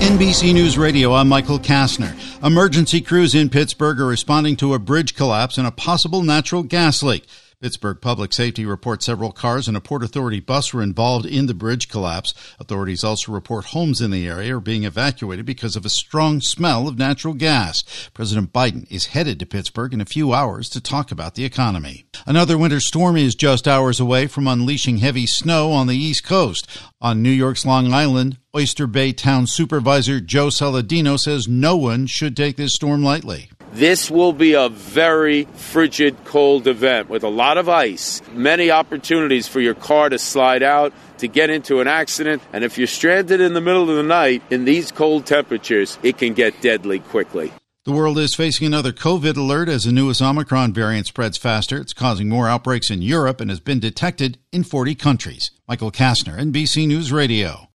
NBC News Radio, I'm Michael Kastner. Emergency crews in Pittsburgh are responding to a bridge collapse and a possible natural gas leak. Pittsburgh Public Safety reports several cars and a Port Authority bus were involved in the bridge collapse. Authorities also report homes in the area are being evacuated because of a strong smell of natural gas. President Biden is headed to Pittsburgh in a few hours to talk about the economy. Another winter storm is just hours away from unleashing heavy snow on the East Coast. On New York's Long Island, Oyster Bay Town Supervisor Joe Saladino says no one should take this storm lightly. This will be a very frigid, cold event with a lot of ice, many opportunities for your car to slide out, to get into an accident. And if you're stranded in the middle of the night in these cold temperatures, it can get deadly quickly. The world is facing another COVID alert as the newest Omicron variant spreads faster. It's causing more outbreaks in Europe and has been detected in 40 countries. Michael Kastner, NBC News Radio.